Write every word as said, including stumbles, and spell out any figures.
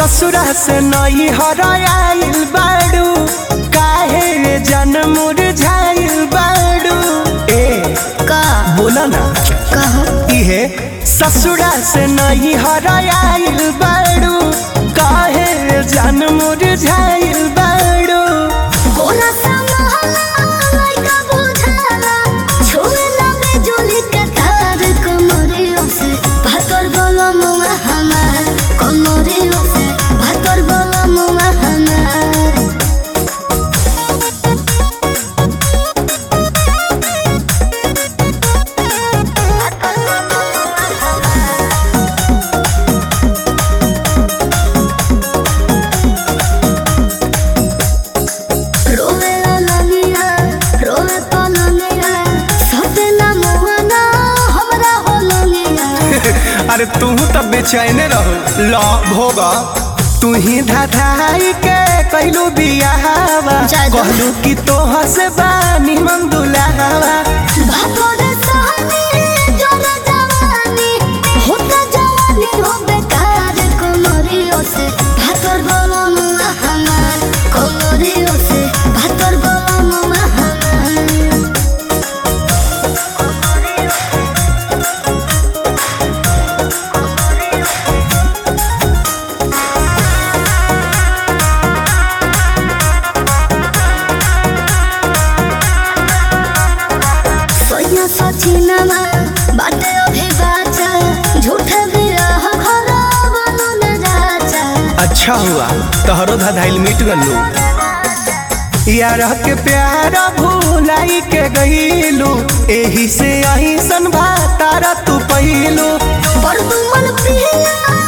ससुरा से नई हराइल बाड़ू काहे जन्म मुरझाइल बाड़ू ए का बोला ना कहो इहे ससुरा से नई हराइल बाड़ू काहे जन्म मुरझाइल बाड़ू गोरा सा महला लइका बुझाला छुए लगे जोली के तार कमरियों से भातर बोलो मुआ हमार कमरियों से भातर बोलो मुआ हमार रोवे लगिया रोवे पलंगिया सपना मुआना हमरा हो लगिया अरे तू तब बेचैने रहो ला भोगा तू ही धाधाई के कहलू बियाहवा जादू। कहलू कि तोह से बानी मन दुलावा भातोरे सहनी जोरा जवानी होता जवानी हो बेकार कमरियों से भातर बोलो मुआ हमार कमरियों से भातर बोलो मुआ हमार सोया सचिनमा बाटे अभी बाचा झूठे बिरह घरा बनो न जाचा अच्छा हुआ तहरो धाधाइल मिट गलू यार के प्यार भूलाई के गईलू एही से अही सन भातारा तू पहिलू पर तुमन पिया